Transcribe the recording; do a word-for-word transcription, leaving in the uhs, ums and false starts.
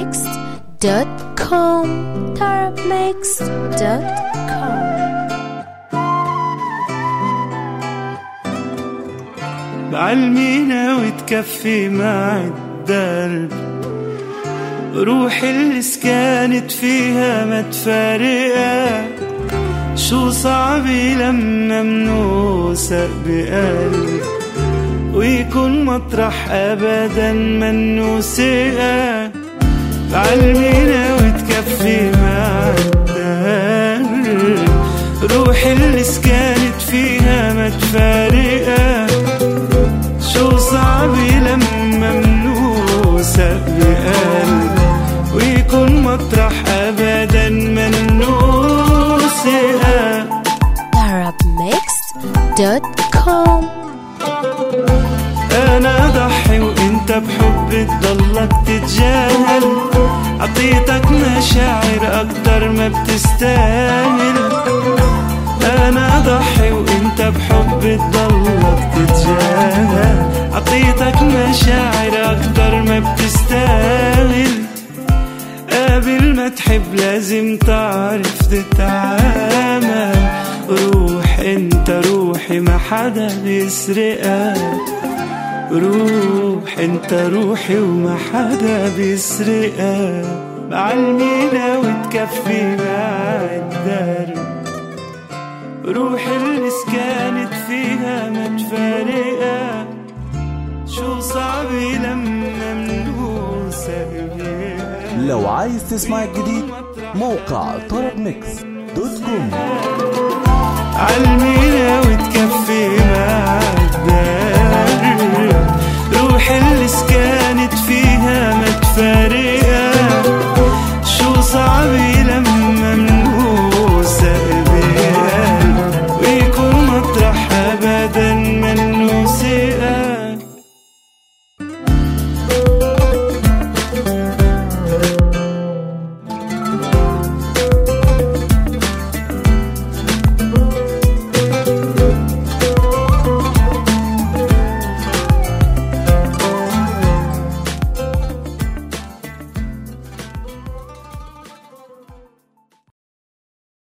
mixed دوت كوم طرب mixed دوت كوم. بعلمينا وتكفي مع الدرب، روحي اللي سكانت فيها ما تفارقها. شو صعب لما منوثق بقلب ويكون مطرح أبدا منو ثقة. بعلمينا وتكفي مع الدرب، روحي اللي سكانت فيها ما تفارقها. شو صعب لما منوثق بقلب ويكون مطرح أبدا منو ثقة. طرب mixed دوت كوم. أنا ضحي وإنت بحب تضلك تتجاهل، عطيتك مشاعر أكتر ما بتستاهل. أنا ضحي وإنت بحب تضلك تتجاهل، عطيتك مشاعر أكتر ما بتستاهل. قبل ما تحب لازم تعرف تتعامل. روح انت روحي ما حدا بيسرقها، روح انت روحي وما حدا بيسرقها. بعلمينا وتكفي مع الدرب، روحي اللي سكانت فيها ما تفارقها. شو صعب لما منوثق بيها. لو عايز تسمع الجديد موقع طرب ميكس دوت كوم. علمينا وتكفي مع الدرب، روحي اللي سكانت فيها ما تفارق.